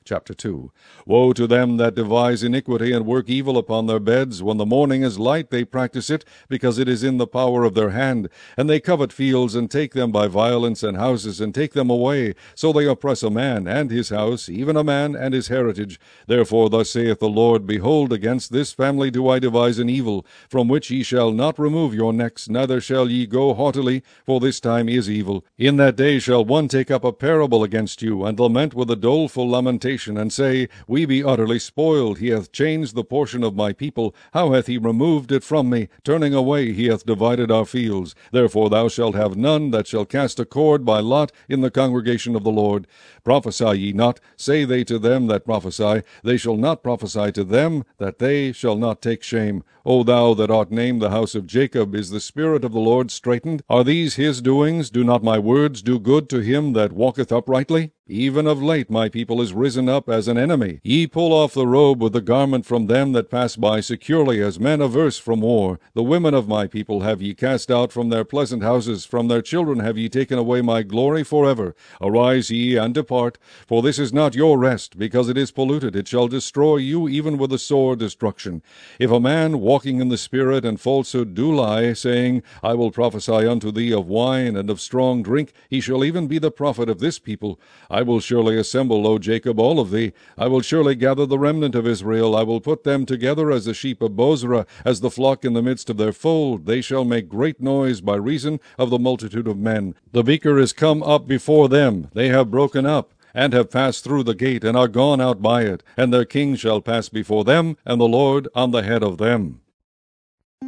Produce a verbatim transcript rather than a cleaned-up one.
Chapter two. Woe to them that devise iniquity and work evil upon their beds. When the morning is light, they practice it, because it is in the power of their hand. And they covet fields, and take them by violence, and houses, and take them away. So they oppress a man and his house, even a man and his heritage. Therefore thus saith the Lord, Behold, against this family do I devise an evil, from which ye shall not remove your necks, neither shall ye go haughtily, for this time is evil. In that day shall one take up a parable against you, and lament with a doleful lamentation, and say, We be utterly spoiled. He hath changed the portion of my people. How hath he removed it from me? Turning away, he hath divided our fields. Therefore thou shalt have none that shall cast a cord by lot in the congregation of the Lord. Prophesy ye not, say they to them that prophesy. They shall not prophesy to them, that they shall not take shame. O thou that art named the house of Jacob, is the Spirit of the Lord straitened? Are these his doings? Do not my words do good to him that walketh uprightly? Even of late my people is risen up as an enemy. Ye pull off the robe with the garment from them that pass by securely, as men averse from war. The women of my people have ye cast out from their pleasant houses. From their children have ye taken away my glory forever. Arise ye, and depart, for this is not your rest, because it is polluted. It shall destroy you even with a sore destruction. If a man walking in the Spirit and falsehood do lie, saying, I will prophesy unto thee of wine and of strong drink, he shall even be the prophet of this people. I will surely assemble, O Jacob, all of thee. I will surely gather the remnant of Israel. I will put them together as the sheep of Bozrah, as the flock in the midst of their fold. They shall make great noise by reason of the multitude of men. The beaker is come up before them. They have broken up, and have passed through the gate, and are gone out by it. And their king shall pass before them, and the Lord on the head of them.